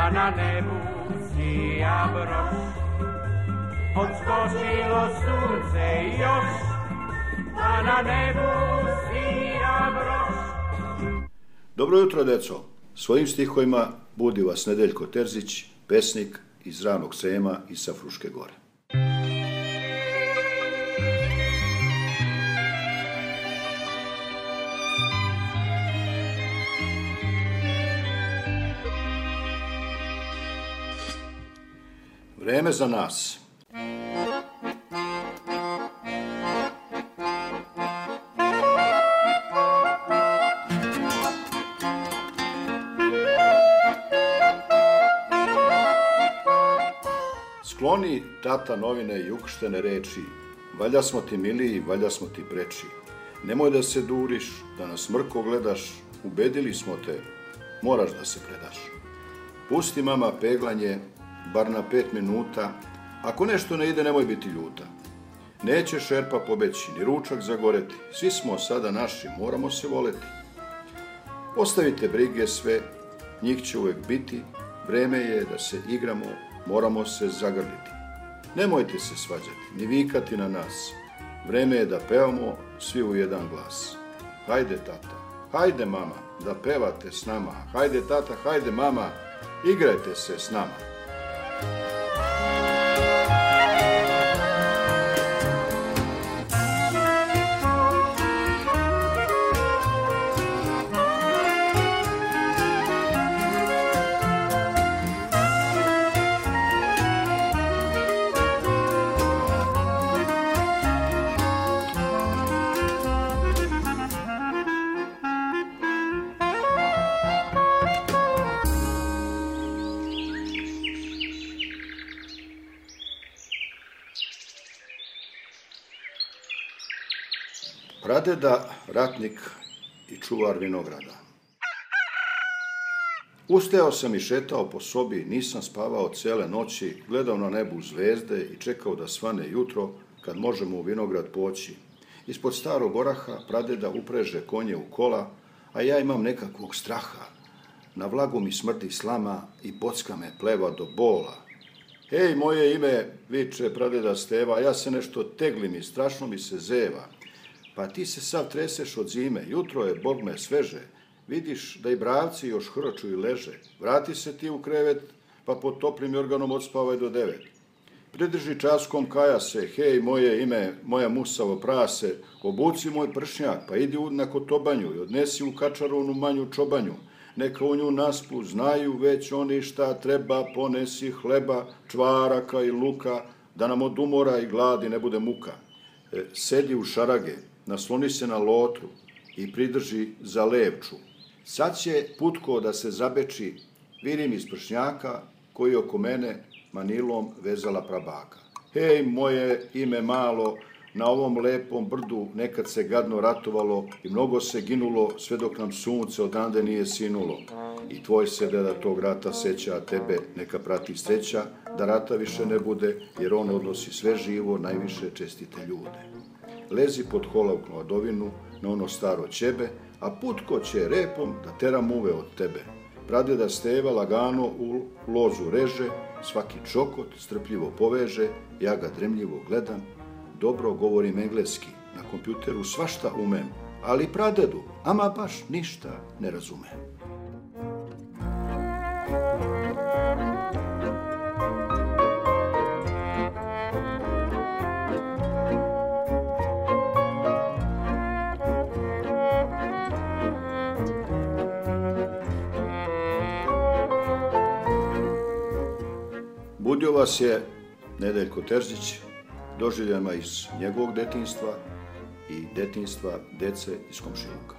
pa na nebu sija broš. Odskočilo sunce još, pa na nebu sija broš. Dobro jutro, deco. Svojim stihovima budi vas Nedeljko Terzić, pesnik iz ranog Srema i sa Fruške gore. Vreme za nas. Skloni tata novine i ukrštene reči, valja smo ti miliji, valja smo ti preči. Nemoj da se duriš, da nas mrko gledaš, ubedili smo te, moraš da se predaš. Pusti mama peglanje, bar na 5 minuta, ako nešto ne ide nemoj biti ljuta. Neće šerpa pobeći, ni ručak zagoreti, svi smo sada naši, moramo se voleti. Ostavite brige sve, njih će uvek biti, vreme je da se igramo, moramo se zagrliti. Nemojte se svađati, ni vikati na nas. Vreme je da pevamo svi u jedan glas. Hajde tata, hajde mama, da pevate s nama. Hajde tata, hajde mama, igrajte se s nama. Pradeda, ratnik i čuvar vinograda. Ustajao sam i šetao po sobi, nisam spavao cele noći, gledao na nebu zvezde i čekao da svane jutro kad možemo u vinograd poći. Ispod starog oraha pradeda upreže konje u kola, a ja imam nekakvog straha. Na vlagu mi smrdi slama i bocka me pleva do bola. Hej, moje ime, viče pradeda Steva, ja se nešto teglim i strašno mi se zeva. Pa ti se sav treseš od zime, jutro je, Bog me sveže, vidiš da i bravci još hroču i leže. Vrati se ti u krevet, pa pod toplim jorganom odspavaj do 9. Pridrži časkom, kaja se, hej, moje ime, moja musavo prase, obuci moj pršnjak, pa idi na kotobanju i odnesi u kačaru onu manju čobanju. Neka u nju naspu, znaju već oni šta treba, ponesi hleba, čvaraka i luka, da nam od umora i gladi ne bude muka. Sedi u šarage, nasloni se na lotru i pridrži za levču. Sad će putko da se zabeči, vidim iz pršnjaka koji oko mene manilom vezala prabaka. Hej, moje ime malo, na ovom lepom brdu nekad se gadno ratovalo i mnogo se ginulo sve dok nam sunce odande nije sinulo. I tvoj se deda tog rata seća, a tebe neka prati sreća, da rata više ne bude, jer on odnosi sve živo, najviše čestite ljude. Lezi pod holavku hladovinu na ono staro ćebe, a putko će repom da tera muve od tebe. Pradeda Steva lagano u lozu reže, svaki čokot strpljivo poveže, ja ga dremljivo gledam, dobro govorim engleski, na kompjuteru svašta umem, ali pradedu, ama baš ništa ne razumem. Budio vas je Nedeljko Terzić doživljajima iz njegovog detinjstva i detinjstva dece iz komšiluka.